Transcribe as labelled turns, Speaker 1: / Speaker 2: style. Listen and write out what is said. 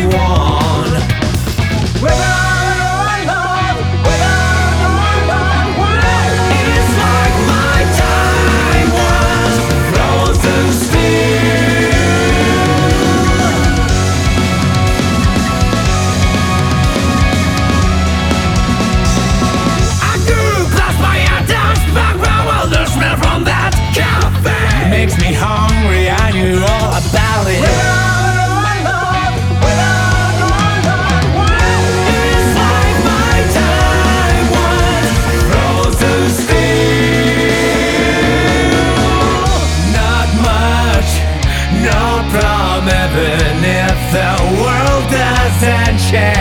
Speaker 1: anyone. It's like my time was frozen still. I grew past my atoms, back well, the smell from that cafe makes me hungry. I knew all about it. It's like my time was frozen still. Not much, no problem, even if the world doesn't change.